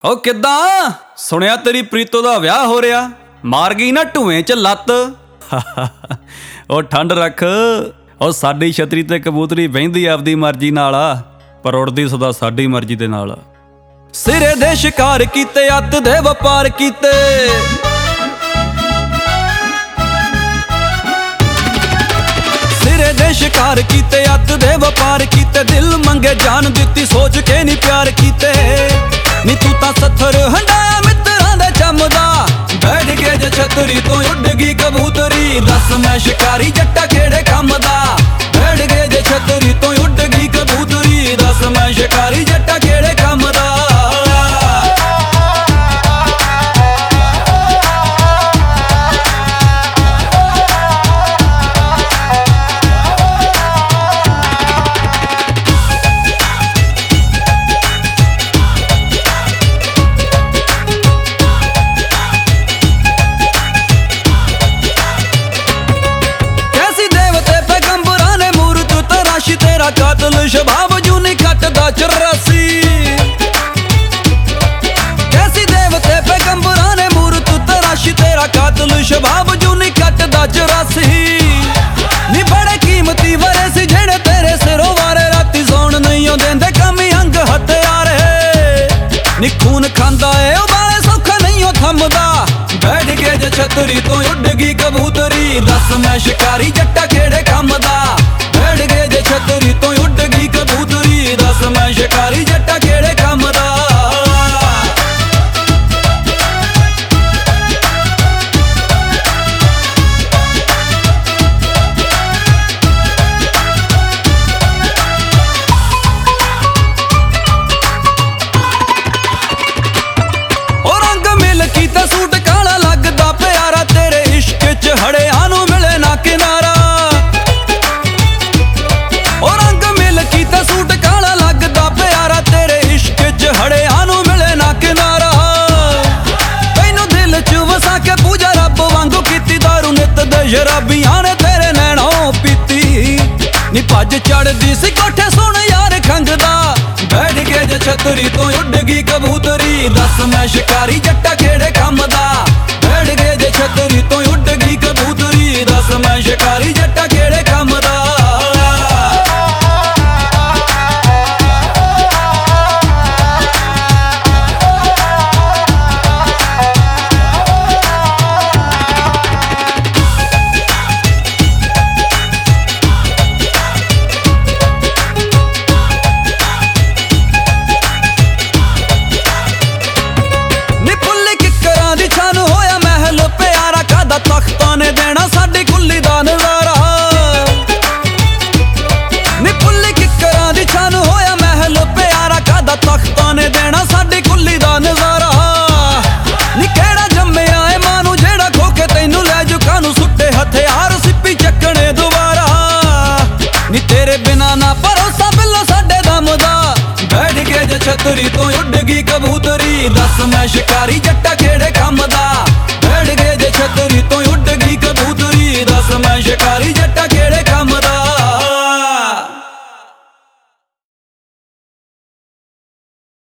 ਓ ਕਿੱਦਾਂ ਸੁਣਿਆ ਤੇਰੀ ਪ੍ਰੀਤੋ ਦਾ ਵਿਆਹ ਹੋ ਰਿਹਾ, ਮਾਰ ਗਈ ਨਾ ਢੂਏ 'ਚ ਲੱਤ। ਓ ਠੰਡ ਰੱਖ, ਓ ਸਾਡੀ ਛਤਰੀ ਤੇ ਕਬੂਤਰੀ ਬਹਿੰਦੀ ਆਪਦੀ ਮਰਜ਼ੀ ਨਾਲ ਆ, ਪਰ ਉੜਦੀ ਸਦਾ ਸਾਡੀ ਮਰਜ਼ੀ ਦੇ ਨਾਲ। ਸਿਰੇ ਦੇ ਸ਼ਿਕਾਰ ਕੀਤੇ, ਅੱਤ ਦੇ ਵਪਾਰ ਕੀਤੇ, ਸਿਰੇ ਦੇ ਸ਼ਿਕਾਰ ਕੀਤੇ, ਅੱਤ ਦੇ ਵਪਾਰ ਕੀਤੇ, ਦਿਲ ਮੰਗੇ ਜਾਨ ਦਿੱਤੀ, ਸੋਚ ਕੇ ਨਹੀਂ ਪਿਆਰ ਕੀਤੇ। ਨੀ ਤੂੰ ਤਾਂ ਸੱਥਰ ਹੰਡਾਇਆ ਮਿੱਤਰਾਂ ਦੇ ਚੰਮਦਾ, ਬੈਠ ਕੇ ਜੇ ਛਤਰੀ ਤੋਂ ਉੱਡ ਗਈ ਕਬੂਤਰੀ, ਦੱਸ ਮੈਂ ਸ਼ਿਕਾਰੀ ਜੱਟਾ ਕਿਹੜੇ ਕੰਮ ਦਾ। ਬੈਠ ਕੇ ਜੇ ਛਤਰੀ ਤੋਂ ਉੱਡ ਗਈ ਕਬੂਤਰੀ, ਦੱਸ ਮੈਂ ਸ਼ਿਕਾਰੀ ਜੱਟਾ ਕਿਹੜੇ ਕੰਮ ਦਾ। तेरा कातल शबाब जू नहीं कटदा 84, कैसी देवते पैगंबरां ने मूरत तराशी, तेरा कातल शबाब जू नहीं कटदा 84। नी बड़े कीमती वरे सी जेड़े तेरे सिरों वारे, राती सौण नहीं देंदे कमी अंग हथियार। नी खून खांदा है ओ बाले सौखा नहीं ओ थमदा, बैठ के जे छतरी तो उड़ गई कबूतरी, दस मैं शिकारी जट्टा केड़े काम दा। बैठ के जे छतरी तो उड़ गई कबूतरी, दस मैं शिकारी जट्टा केड़े काम दा। ओ रंग मिल कीता सूट काला लगदा प्यारा, तेरे इश्क च हड़ियां नूं मिले ना किनारा। शराबियां ने तेरे नैनों पीती, नी भज चढ़दी सी कोठे सुन यार खंगदा, बैठ के जे छतरी तो उड़ गई कबूतरी, दस मैं शिकारी जट्टा केड़े काम दा। बैठ के जे छतरी तो उड़ गई कबूतरी, दस मैं शिकारी जट्टा केड़े काम दा। तख्तां ने देना साडी कुल्ली दा नजारा, नी पुल्ली किकरां दी छन होया महल प्यारा, कादा तख्तां ने देना साडी कुल्ली दा नजारा। नी केड़ा जम्मिया ऐ मानू जेड़ा खोके तैनू लै जुका नू सुट्टे हथियार सिप्पी चक्कने दुबारा। नी तेरे बिना ना भरोसा बिल्लो साडे दम दा, बैठ के जे छतरी तो उड़ गई कबूतरी, दस मैं शिकारी जट्टा केड़े काम